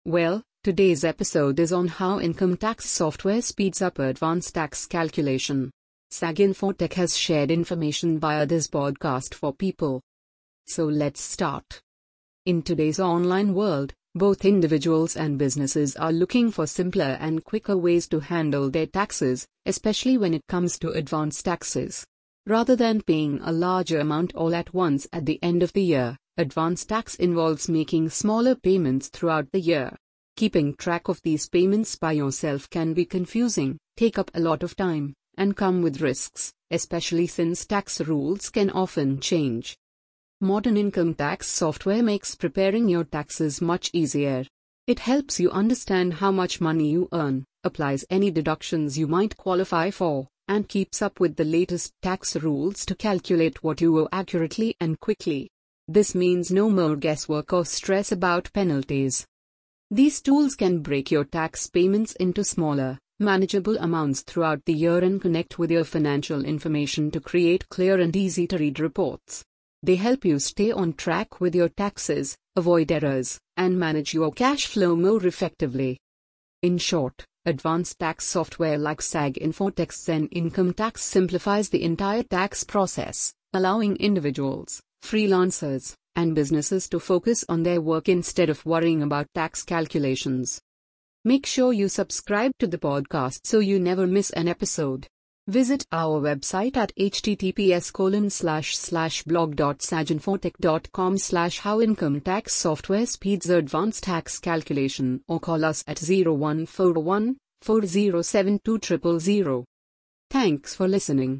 Well, today's episode is on how income tax software speeds up advanced tax calculation. SAG Infotech has shared information via this podcast for people. So let's start. In today's online world, both individuals and businesses are looking for simpler and quicker ways to handle their taxes, especially when it comes to advanced taxes. Rather than paying a larger amount all at once at the end of the year, advanced tax involves making smaller payments throughout the year. Keeping track of these payments by yourself can be confusing, take up a lot of time, and come with risks, especially since tax rules can often change. Modern income tax software makes preparing your taxes much easier. It helps you understand how much money you earn, applies any deductions you might qualify for, and keeps up with the latest tax rules to calculate what you owe accurately and quickly. This means no more guesswork or stress about penalties. These tools can break your tax payments into smaller, manageable amounts throughout the year and connect with your financial information to create clear and easy-to-read reports. They help you stay on track with your taxes, avoid errors, and manage your cash flow more effectively. In short, advanced tax software like SAG Infotech Zen Income Tax simplifies the entire tax process, allowing individuals, freelancers, and businesses to focus on their work instead of worrying about tax calculations. Make sure you subscribe to the podcast so you never miss an episode. Visit our website at https://blog.saginfotech.com/how income tax software speeds advanced tax calculation, or call us at 0141 4072 000. Thanks for listening.